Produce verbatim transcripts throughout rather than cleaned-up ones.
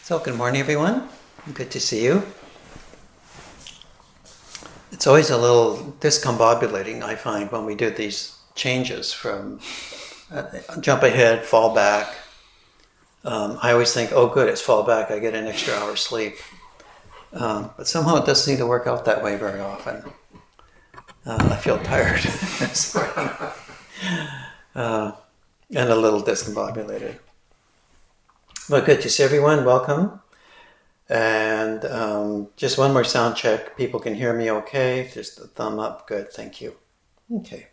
So, good morning, everyone. Good to see you. It's always a little discombobulating, I find, when we do these changes from uh, jump ahead, fall back. Um, I always think, oh, good, it's fall back. I get an extra hour sleep. Um, but somehow it doesn't seem to work out that way very often. Uh, I feel tired this morning uh, and a little discombobulated. Well, good to see everyone. Welcome. And um, just one more sound check. People can hear me okay. Just a thumb up. Good. Thank you. Okay.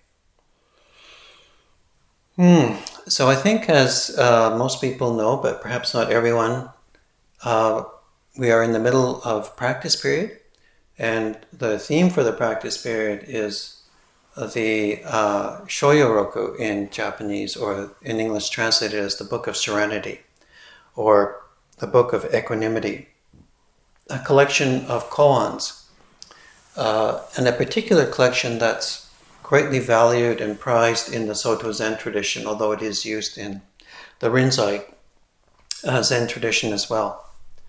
Hmm. So I think, as uh, most people know, but perhaps not everyone, uh, we are in the middle of practice period. And the theme for the practice period is the uh, Shoyoroku in Japanese, or in English translated as the Book of Serenity, or the Book of Equanimity, a collection of koans, uh, and a particular collection that's greatly valued and prized in the Soto Zen tradition, although it is used in the Rinzai uh, Zen tradition as well.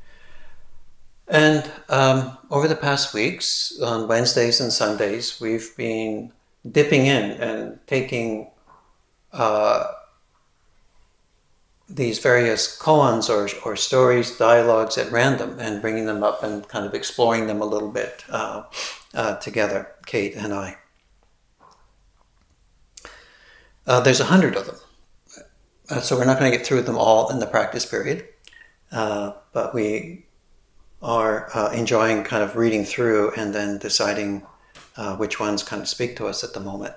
And um, over the past weeks, on Wednesdays and Sundays, we've been dipping in and taking uh, these various koans or, or stories, dialogues at random, and bringing them up and kind of exploring them a little bit uh, uh, together, Kate and I. Uh, there's a hundred of them, uh, so we're not going to get through them all in the practice period, uh, but we are uh, enjoying kind of reading through and then deciding uh, which ones kind of speak to us at the moment.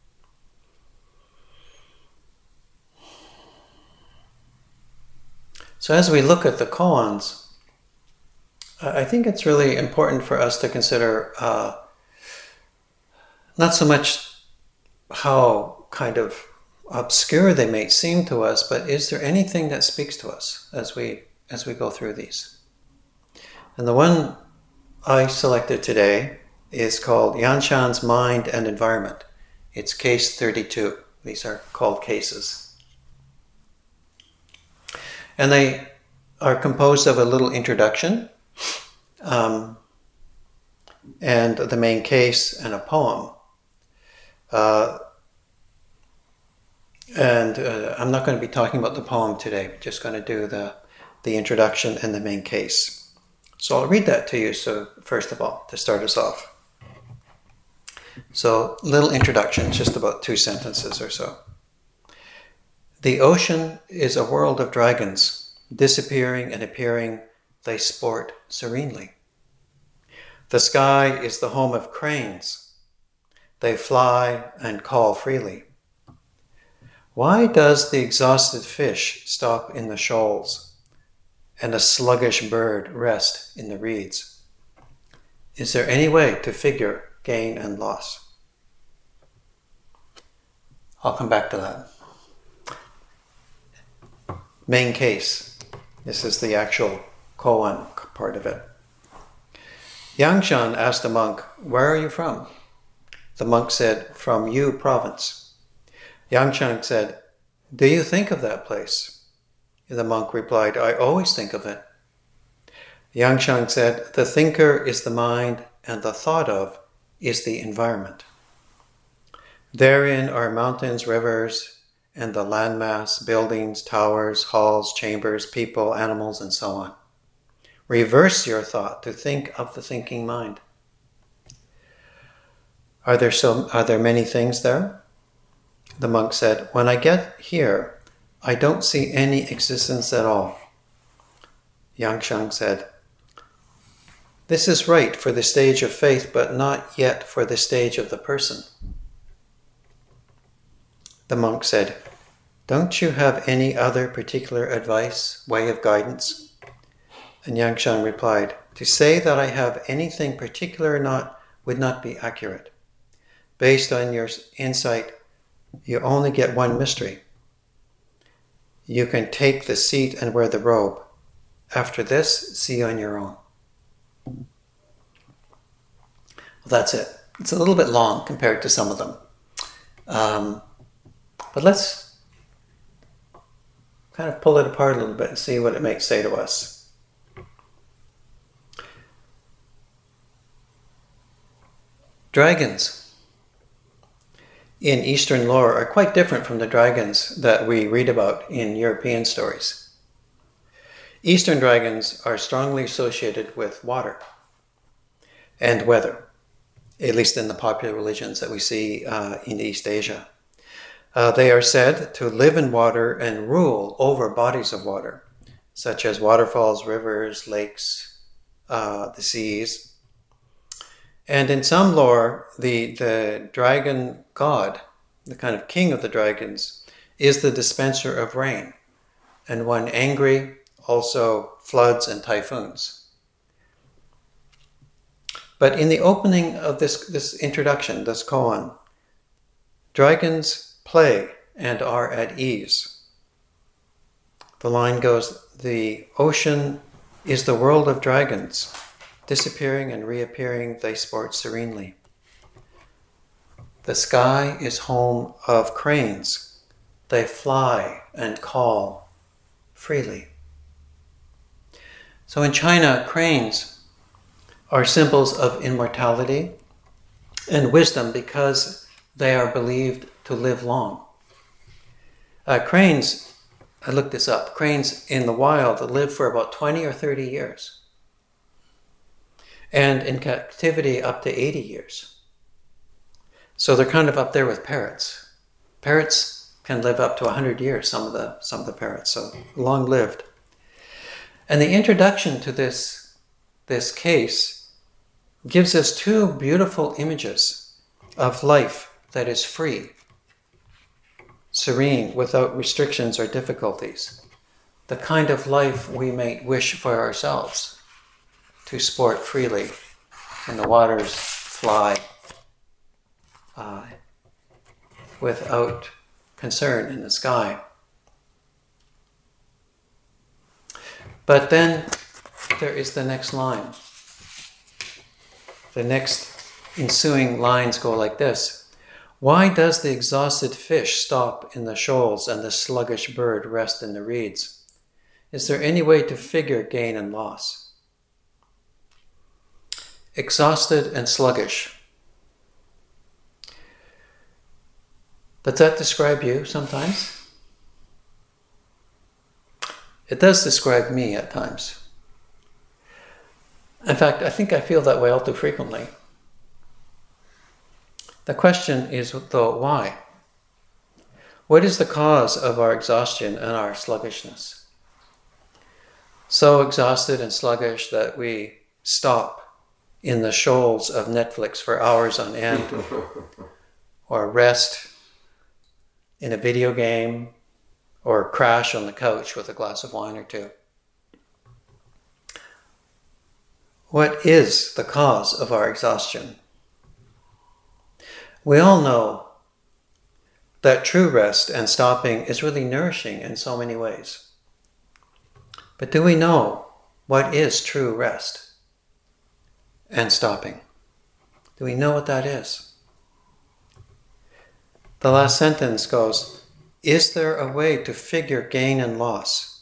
So as we look at the koans, I think it's really important for us to consider uh, not so much how kind of obscure they may seem to us, but is there anything that speaks to us as we as we go through these? And the one I selected today is called Yanshan's Mind and Environment. It's case thirty-two. These are called cases. And they are composed of a little introduction, um, and the main case, and a poem. Uh, and uh, I'm not going to be talking about the poem today. I'm just going to do the, the introduction and the main case. So I'll read that to you, so first of all, to start us off. So, little introduction, just about two sentences or so. The ocean is a world of dragons. Disappearing and appearing, they sport serenely. The sky is the home of cranes. They fly and call freely. Why does the exhausted fish stop in the shoals and a sluggish bird rest in the reeds? Is there any way to figure gain and loss? I'll come back to that. Main case. This is the actual koan part of it. Yangshan asked the monk, "Where are you from?" The monk said, "From Yu province." Yangshan said, "Do you think of that place?" The monk replied, "I always think of it." Yangshan said, "The thinker is the mind, and the thought of is the environment. Therein are mountains, rivers, and the landmass, buildings, towers, halls, chambers, people, animals, and so on. Reverse your thought to think of the thinking mind." Are there so are there many things there? The monk said, "When I get here, I don't see any existence at all." Yangshan said, "This is right for the stage of faith, but not yet for the stage of the person." The monk said, "Don't you have any other particular advice, way of guidance?" And Yangshan replied, "To say that I have anything particular or not would not be accurate. Based on your insight, you only get one mystery. You can take the seat and wear the robe. After this, see on your own." Well, that's it. It's a little bit long compared to some of them. Um, but let's kind of pull it apart a little bit and see what it may say to us. Dragons in Eastern lore are quite different from the dragons that we read about in European stories. Eastern dragons are strongly associated with water and weather, at least in the popular religions that we see uh, in East Asia. Uh, they are said to live in water and rule over bodies of water, such as waterfalls, rivers, lakes, uh, the seas. And in some lore, the, the dragon god, the kind of king of the dragons, is the dispenser of rain, and when angry, also floods and typhoons. But in the opening of this, this introduction, this koan, dragons play and are at ease. The line goes, "The ocean is the world of dragons. Disappearing and reappearing, they sport serenely. The sky is home of cranes. They fly and call freely." So in China, cranes are symbols of immortality and wisdom because they are believed to live long. Uh, cranes, I looked this up, cranes in the wild live for about twenty or thirty years. And in captivity up to eighty years. So they're kind of up there with parrots. Parrots can live up to one hundred years, some of the some of the parrots, so long-lived. And the introduction to this, this case gives us two beautiful images of life that is free, serene, without restrictions or difficulties. The kind of life we may wish for ourselves. To sport freely, and the waters fly uh, without concern in the sky. But then there is the next line. The next ensuing lines go like this. "Why does the exhausted fish stop in the shoals and the sluggish bird rest in the reeds? Is there any way to figure gain and loss?" Exhausted and sluggish. Does that describe you sometimes? It does describe me at times. In fact, I think I feel that way all too frequently. The question is, though, why? What is the cause of our exhaustion and our sluggishness? So exhausted and sluggish that we stop in the shoals of Netflix for hours on end, or rest in a video game, or crash on the couch with a glass of wine or two. What is the cause of our exhaustion? We all know that true rest and stopping is really nourishing in so many ways. But do we know what is true rest and stopping? Do we know what that is? The last sentence goes, "Is there a way to figure gain and loss?"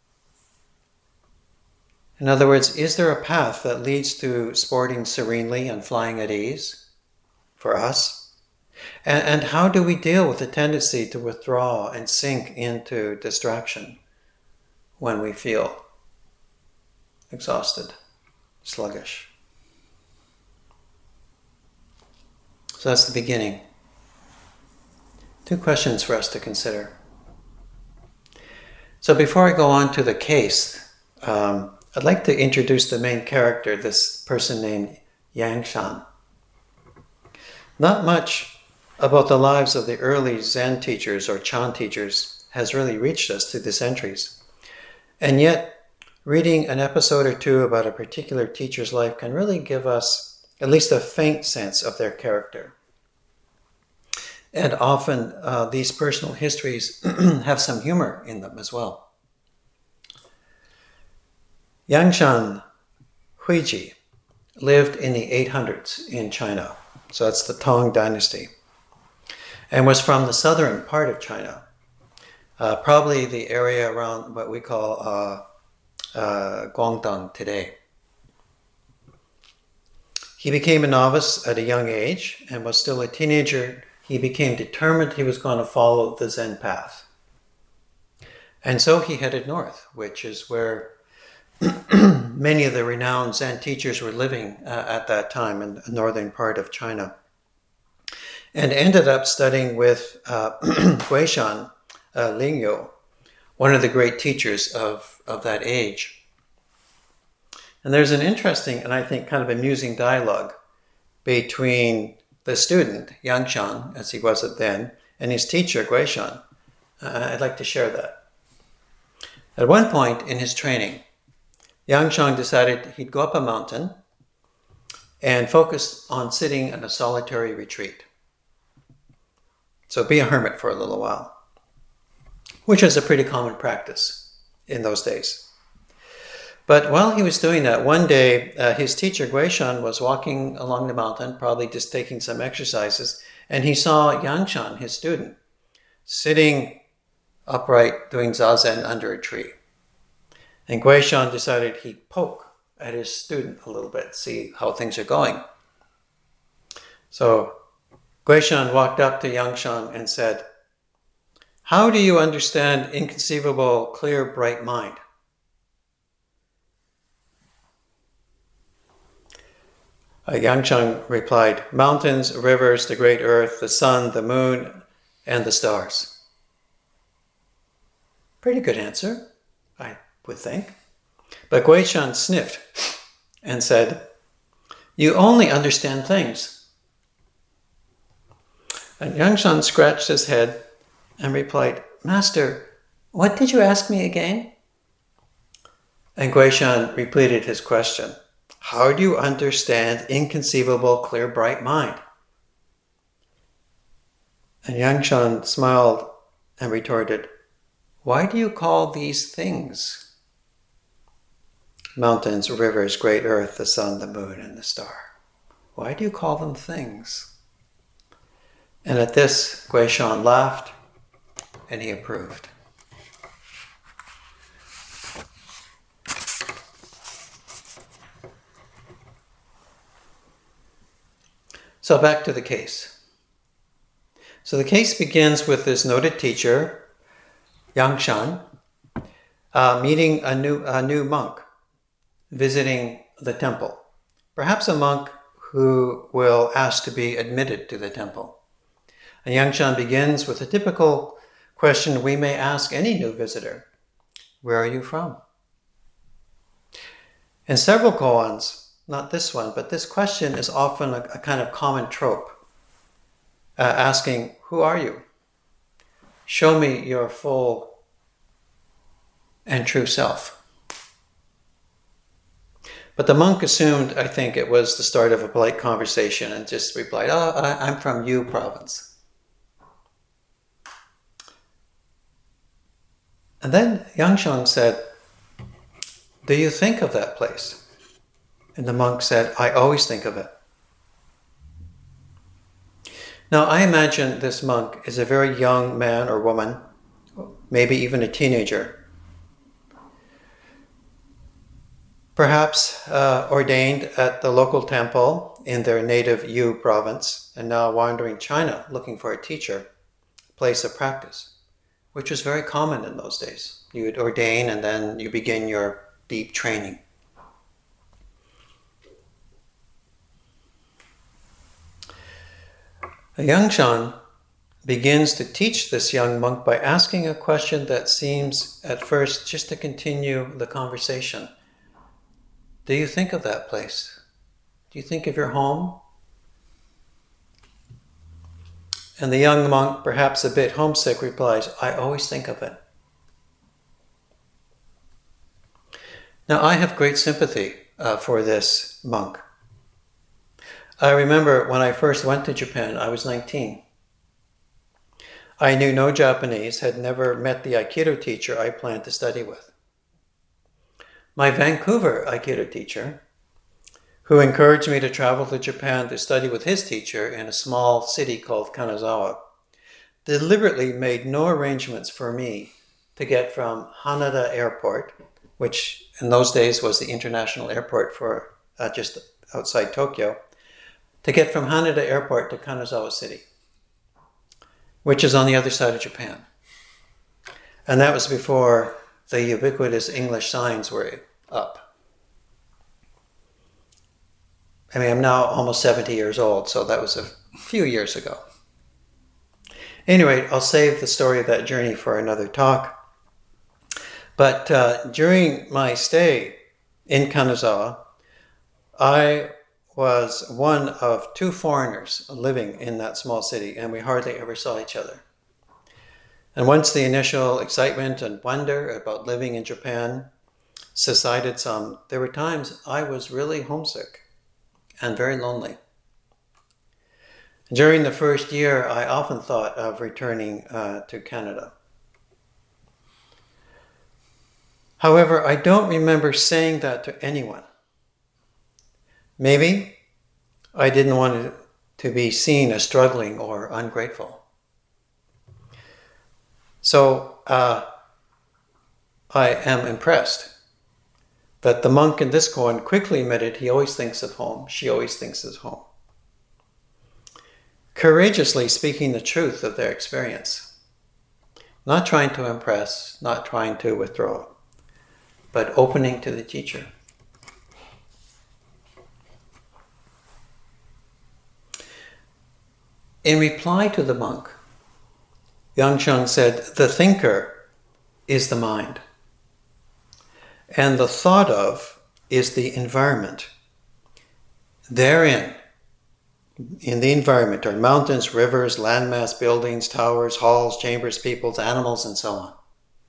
In other words, is there a path that leads to sporting serenely and flying at ease for us? And, and how do we deal with the tendency to withdraw and sink into distraction when we feel exhausted, sluggish? So that's the beginning. Two questions for us to consider. So before I go on to the case, um, I'd like to introduce the main character, this person named Yang Shan. Not much about the lives of the early Zen teachers or Chan teachers has really reached us through the centuries. And yet, reading an episode or two about a particular teacher's life can really give us at least a faint sense of their character. And often uh, these personal histories have some humor in them as well. Yangshan Huiji lived in the eight hundreds in China. So that's the Tang Dynasty. And was from the southern part of China. Uh, probably the area around what we call uh, uh, Guangdong today. He became a novice at a young age and was still a teenager. He became determined he was going to follow the Zen path. And so he headed north, which is where many of the renowned Zen teachers were living uh, at that time in the northern part of China. And ended up studying with uh, Guishan uh, Lingyo, one of the great teachers of, of that age. And there's an interesting and I think kind of amusing dialogue between the student, Yangshan, as he was it then, and his teacher, Guishan. Uh, I'd like to share that. At one point in his training, Yangshan decided he'd go up a mountain and focus on sitting in a solitary retreat. So be a hermit for a little while, which is a pretty common practice in those days. But while he was doing that, one day uh, his teacher, Guishan, was walking along the mountain, probably just taking some exercises, and he saw Yangshan, his student, sitting upright doing zazen under a tree. And Guishan decided he'd poke at his student a little bit, see how things are going. So Guishan walked up to Yangshan and said, "How do you understand inconceivable, clear, bright mind?" Uh, Yangshan replied, "Mountains, rivers, the great earth, the sun, the moon, and the stars." Pretty good answer, I would think. But Guishan sniffed and said, "You only understand things." And Yangshan scratched his head and replied, "Master, what did you ask me again?" And Guishan repeated his question, "How do you understand inconceivable, clear, bright mind?" And Yangshan smiled and retorted, "Why do you call these things? Mountains, rivers, great earth, the sun, the moon, and the star. Why do you call them things?" And at this, Guishan laughed and he approved. So back to the case. So the case begins with this noted teacher, Yangshan, uh, meeting a new, a new monk, visiting the temple. Perhaps a monk who will ask to be admitted to the temple. And Yangshan begins with a typical question we may ask any new visitor. Where are you from? And several koans, not this one, but this question is often a, a kind of common trope, uh, asking, who are you? Show me your full and true self. But the monk assumed, I think, it was the start of a polite conversation and just replied, oh, I, I'm from Yu province. And then Yangshan said, do you think of that place? And the monk said, I always think of it. Now, I imagine this monk is a very young man or woman, maybe even a teenager, perhaps uh, ordained at the local temple in their native Yu province, and now wandering China looking for a teacher, place of practice, which was very common in those days. You would ordain and then you begin your deep training. Yangshan begins to teach this young monk by asking a question that seems at first just to continue the conversation. Do you think of that place? Do you think of your home? And the young monk, perhaps a bit homesick, replies, I always think of it. Now, I have great sympathy uh, for this monk. I remember when I first went to Japan, I was nineteen. I knew no Japanese, had never met the Aikido teacher I planned to study with. My Vancouver Aikido teacher, who encouraged me to travel to Japan to study with his teacher in a small city called Kanazawa, deliberately made no arrangements for me to get from Haneda Airport, which in those days was the international airport for uh, just outside Tokyo, to get from Haneda Airport to Kanazawa City, which is on the other side of Japan. And that was before the ubiquitous English signs were up. I mean, I'm now almost seventy years old, so that was a few years ago. Anyway, I'll save the story of that journey for another talk. But uh, during my stay in Kanazawa, I was one of two foreigners living in that small city, and we hardly ever saw each other. And once the initial excitement and wonder about living in Japan subsided some, there were times I was really homesick and very lonely. During the first year, I often thought of returning uh, to Canada. However, I don't remember saying that to anyone. Maybe I didn't want to be seen as struggling or ungrateful. So uh, I am impressed that the monk in this koan quickly admitted he always thinks of home, she always thinks of home. Courageously speaking the truth of their experience, not trying to impress, not trying to withdraw, but opening to the teacher. In reply to the monk, Yangsheng said, the thinker is the mind, and the thought of is the environment. Therein, in the environment, are mountains, rivers, landmass, buildings, towers, halls, chambers, peoples, animals, and so on.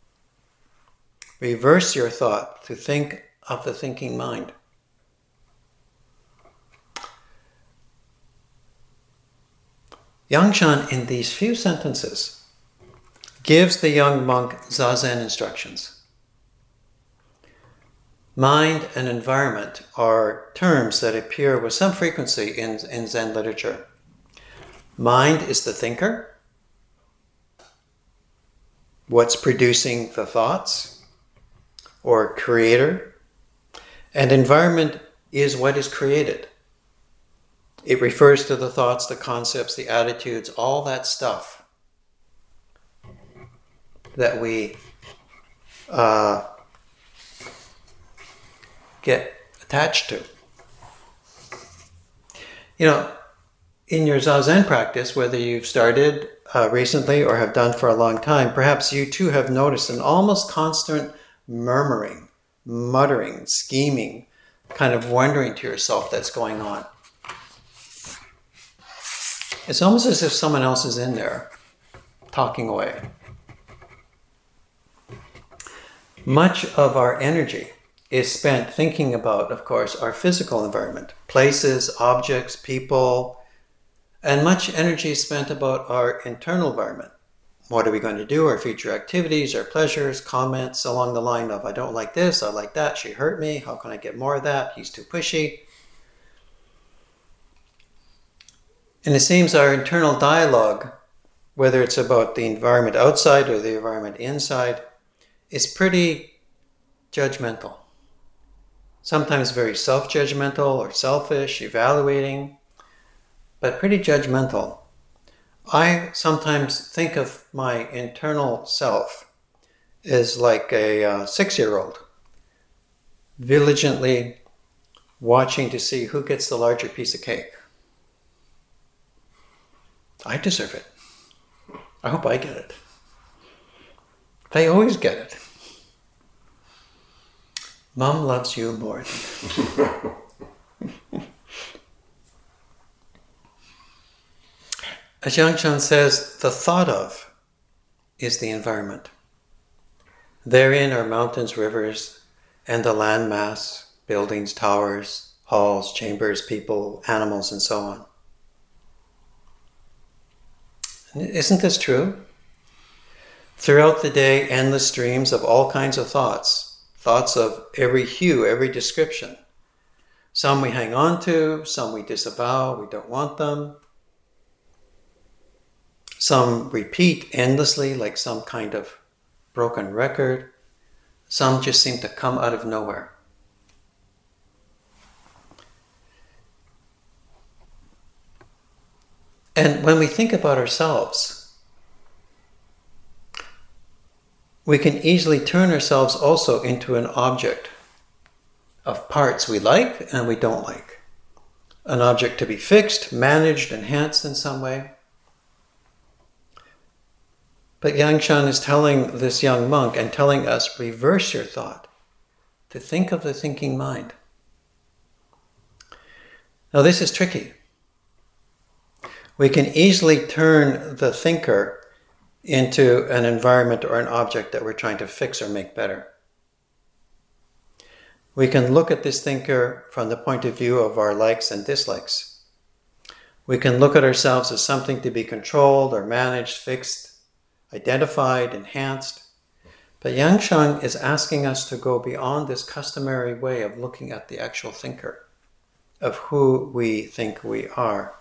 Reverse your thought to think of the thinking mind. Yangshan, in these few sentences, gives the young monk Zazen instructions. Mind and environment are terms that appear with some frequency in, in Zen literature. Mind is the thinker, what's producing the thoughts, or creator, and environment is what is created. It refers to the thoughts, the concepts, the attitudes, all that stuff that we uh, get attached to. You know, in your Zazen practice, whether you've started uh, recently or have done for a long time, perhaps you too have noticed an almost constant murmuring, muttering, scheming, kind of wondering to yourself that's going on. It's almost as if someone else is in there talking away. Much of our energy is spent thinking about, of course, our physical environment, places, objects, people, and much energy is spent about our internal environment. What are we going to do? Our future activities, our pleasures, comments along the line of, I don't like this, I like that, she hurt me, how can I get more of that, he's too pushy. And it seems our internal dialogue, whether it's about the environment outside or the environment inside, is pretty judgmental. Sometimes very self-judgmental or selfish, evaluating, but pretty judgmental. I sometimes think of my internal self as like a uh, six-year-old, vigilantly watching to see who gets the larger piece of cake. I deserve it. I hope I get it. They always get it. Mom loves you more than As Yangshan says, the thought of is the environment. Therein are mountains, rivers, and the land mass, buildings, towers, halls, chambers, people, animals, and so on. Isn't this true? Throughout the day, endless streams of all kinds of thoughts, thoughts of every hue, every description. Some we hang on to, some we disavow, we don't want them. Some repeat endlessly like some kind of broken record. Some just seem to come out of nowhere. And when we think about ourselves, we can easily turn ourselves also into an object of parts we like and we don't like. An object to be fixed, managed, enhanced in some way. But Yangshan is telling this young monk and telling us, reverse your thought, to think of the thinking mind. Now this is tricky. We can easily turn the thinker into an environment or an object that we're trying to fix or make better. We can look at this thinker from the point of view of our likes and dislikes. We can look at ourselves as something to be controlled or managed, fixed, identified, enhanced. But Yangshan is asking us to go beyond this customary way of looking at the actual thinker, of who we think we are.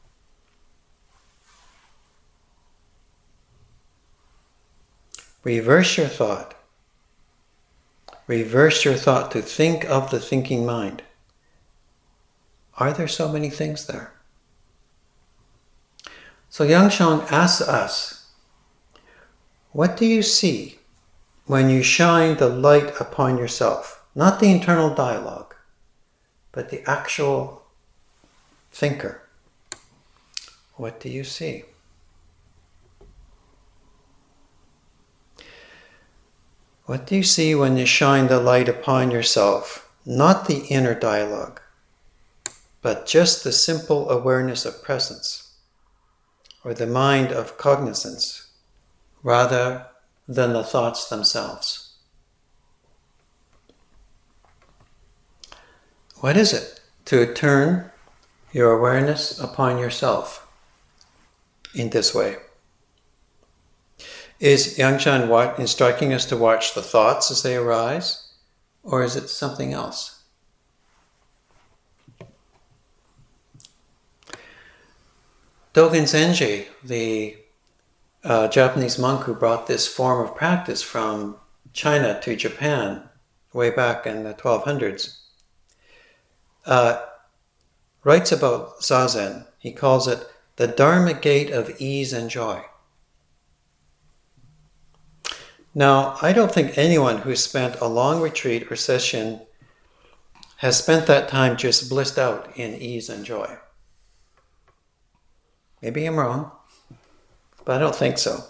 Reverse your thought. Reverse your thought to think of the thinking mind. Are there so many things there? So Yangshan asks us, what do you see when you shine the light upon yourself? Not the internal dialogue, but the actual thinker. What do you see? What do you see when you shine the light upon yourself? Not the inner dialogue, but just the simple awareness of presence, or the mind of cognizance, rather than the thoughts themselves. What is it to turn your awareness upon yourself in this way? Is Yangshan instructing us to watch the thoughts as they arise, or is it something else? Dogen Zenji, the uh, Japanese monk who brought this form of practice from China to Japan way back in the twelve hundreds, uh, writes about Zazen. He calls it the Dharma gate of ease and joy. Now, I don't think anyone who's spent a long retreat or session has spent that time just blissed out in ease and joy. Maybe I'm wrong, but I don't think so.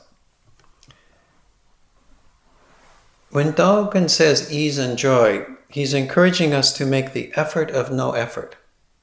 When Dogen says ease and joy, he's encouraging us to make the effort of no effort.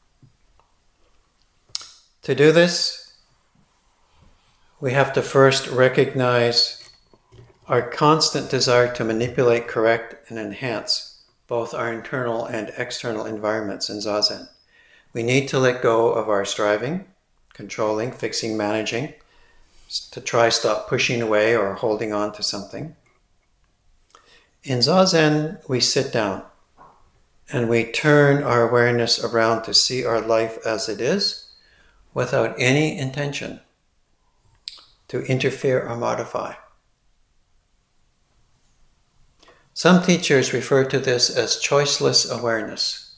To do this, we have to first recognize our constant desire to manipulate, correct, and enhance both our internal and external environments in Zazen. We need to let go of our striving, controlling, fixing, managing, to try stop pushing away or holding on to something. In Zazen, we sit down and we turn our awareness around to see our life as it is without any intention to interfere or modify. Some teachers refer to this as choiceless awareness.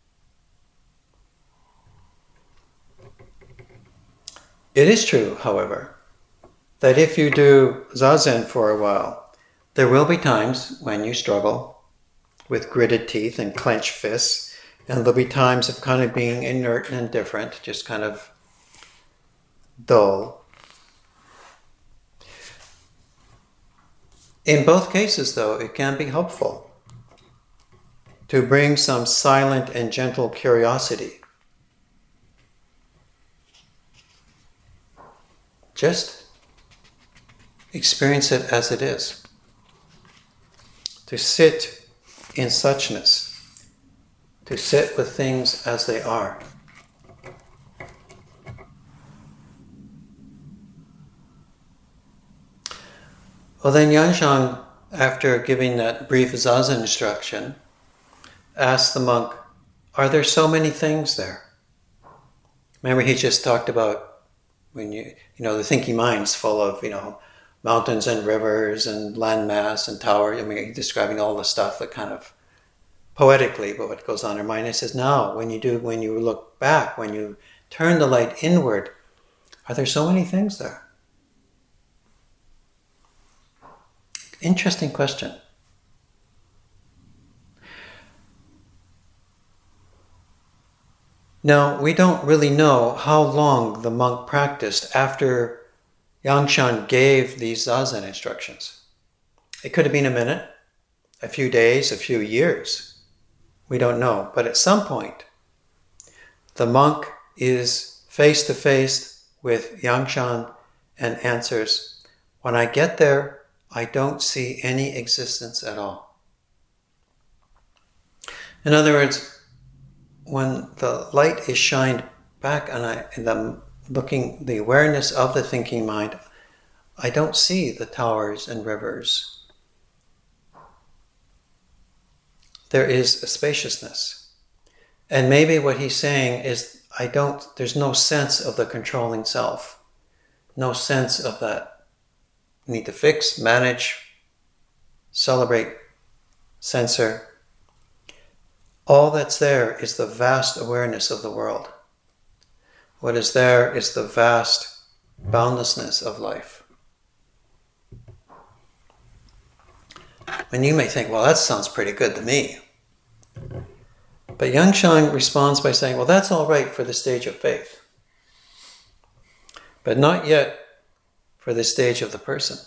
It is true, however, that if you do Zazen for a while, there will be times when you struggle with gritted teeth and clenched fists, and there'll be times of kind of being inert and indifferent, just kind of dull. In both cases, though, it can be helpful to bring some silent and gentle curiosity. Just experience it as it is. To sit in suchness, to sit with things as they are. Well, then Yangshan, after giving that brief Zazen instruction, asked the monk, are there so many things there? Remember, he just talked about when you, you know, the thinking mind's full of, you know, mountains and rivers and landmass and tower. I mean, describing all the stuff that kind of poetically, but what goes on in our mind. He says, now, when you do, when you look back, when you turn the light inward, Are there so many things there? Interesting question. Now, we don't really know how long the monk practiced after Yangshan gave these Zazen instructions. It could have been a minute, a few days, a few years. We don't know. But at some point, the monk is face to face with Yangshan and answers, "When I get there, I don't see any existence at all." In other words, when the light is shined back and I, in the looking, the awareness of the thinking mind, I don't see the towers and rivers. There is a spaciousness. And maybe what he's saying is, I don't, there's no sense of the controlling self. No sense of that need to fix, manage, celebrate, censor. All that's there is the vast awareness of the world. What is there is the vast boundlessness of life. And you may think, well, that sounds pretty good to me. But Yangshan responds by saying, well, that's all right for the stage of faith, but not yet for the stage of the person.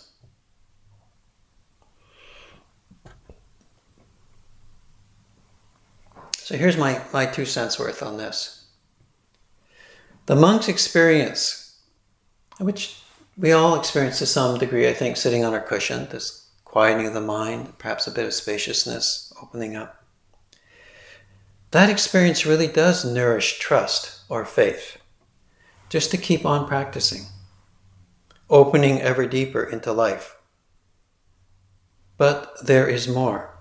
So here's my, my two cents worth on this. The monk's experience, which we all experience to some degree, I think, sitting on our cushion, this quieting of the mind, perhaps a bit of spaciousness, opening up. That experience really does nourish trust or faith, just to keep on practicing, opening ever deeper into life. But there is more.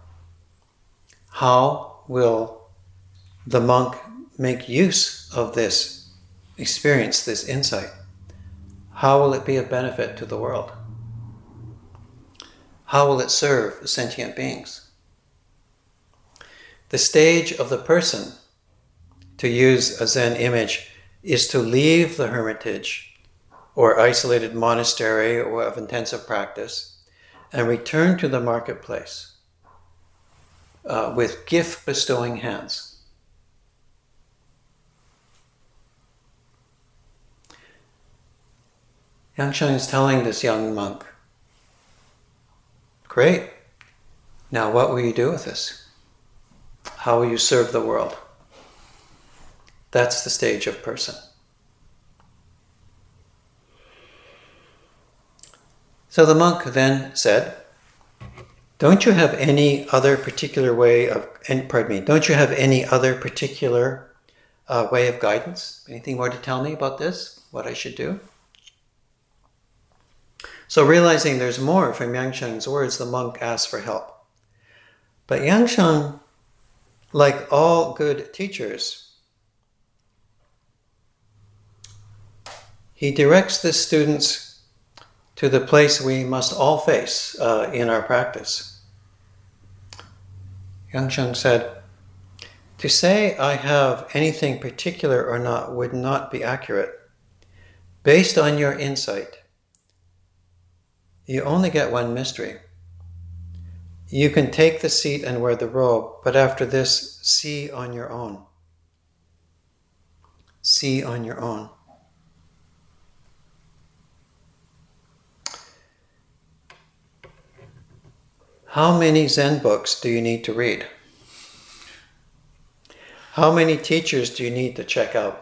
How will the monk make use of this experience, this insight? How will it be of benefit to the world? How will it serve sentient beings? The stage of the person, to use a Zen image, is to leave the hermitage or isolated monastery or of intensive practice and return to the marketplace uh, with gift-bestowing hands. Yangshan is telling this young monk, great, now what will you do with this? How will you serve the world? That's the stage of person. So the monk then said, don't you have any other particular way of, and pardon me, don't you have any other particular uh, way of guidance? Anything more to tell me about this? What I should do? So realizing there's more from Yangshan's words, the monk asked for help. But Yangshan, like all good teachers, he directs the students to the place we must all face uh, in our practice. Yangshan said, to say I have anything particular or not would not be accurate. Based on your insight, you only get one mystery. You can take the seat and wear the robe, but after this, see on your own. See on your own. How many Zen books do you need to read? How many teachers do you need to check out?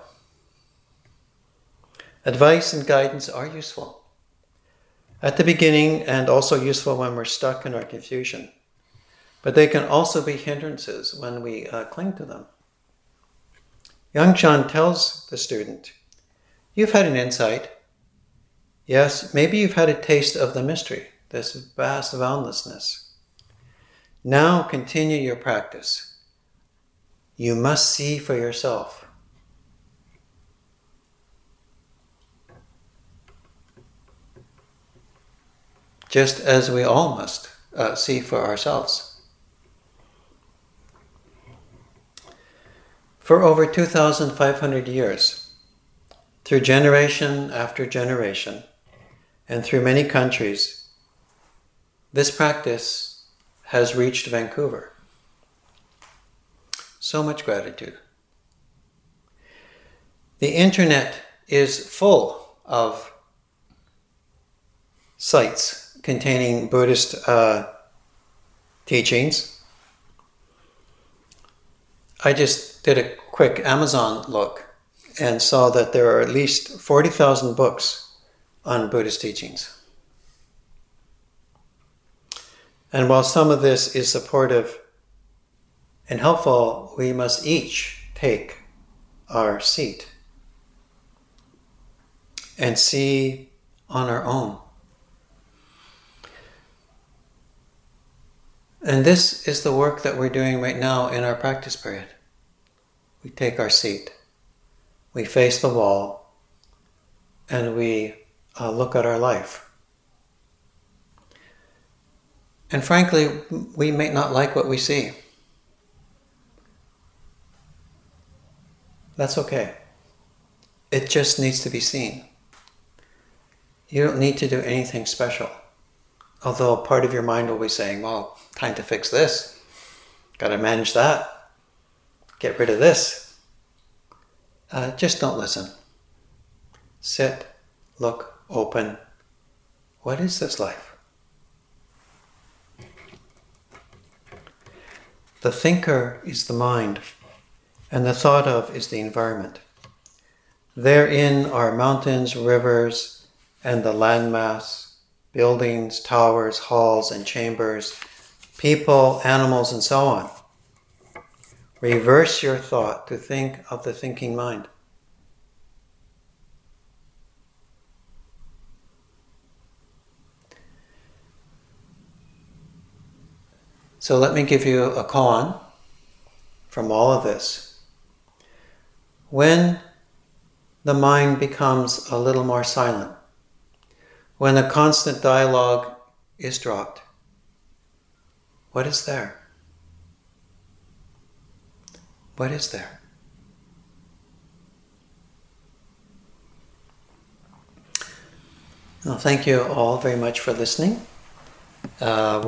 Advice and guidance are useful at the beginning and also useful when we're stuck in our confusion. But they can also be hindrances when we uh, cling to them. Yangshan tells the student, you've had an insight. Yes, maybe you've had a taste of the mystery, this vast boundlessness. Now continue your practice. You must see for yourself. Just as we all must uh, see for ourselves. For over two thousand five hundred years, through generation after generation, and through many countries, this practice has reached Vancouver. So much gratitude. The internet is full of sites containing Buddhist uh, teachings. I just did a quick Amazon look and saw that there are at least forty thousand books on Buddhist teachings. And while some of this is supportive and helpful, we must each take our seat and see on our own. And this is the work that we're doing right now in our practice period. We take our seat, we face the wall, and we uh, look at our life. And frankly, we may not like what we see. That's okay. It just needs to be seen. You don't need to do anything special. Although part of your mind will be saying, well, time to fix this. Got to manage that. Get rid of this. Uh, just don't listen. Sit, look, open. What is this life? The thinker is the mind, and the thought of is the environment. Therein are mountains, rivers, and the landmass, buildings, towers, halls, and chambers, people, animals, and so on. Reverse your thought to think of the thinking mind. So let me give you a koan from all of this. When the mind becomes a little more silent, when the constant dialogue is dropped, what is there? What is there? Well, thank you all very much for listening. Uh,